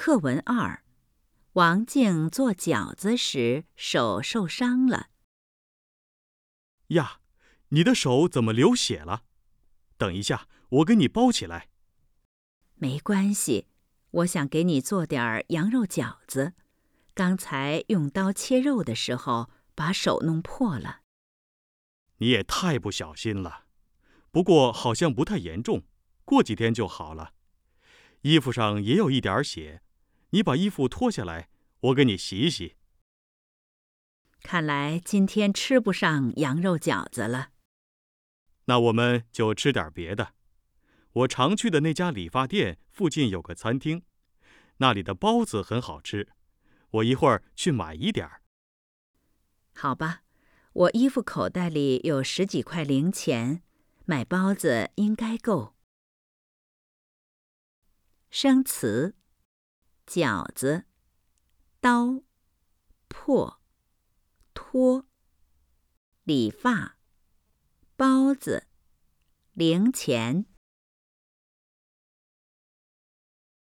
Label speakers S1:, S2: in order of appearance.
S1: 课文2：王静做饺子时手受伤了。
S2: 呀，你的手怎么流血了？等一下，我给你包起来。
S1: 没关系，我想给你做点羊肉饺子。刚才用刀切肉的时候，把手弄破了。
S2: 你也太不小心了。不过好像不太严重，过几天就好了。衣服上也有一点血，你把衣服脱下来，我给你洗一洗。
S1: 看来今天吃不上羊肉饺子了。
S2: 那我们就吃点别的。我常去的那家理发店附近有个餐厅，那里的包子很好吃。我一会儿去买一点儿。
S1: 好吧，我衣服口袋里有10几块零钱，买包子应该够。生词：饺子、刀、破、脱、理发、包子、零钱。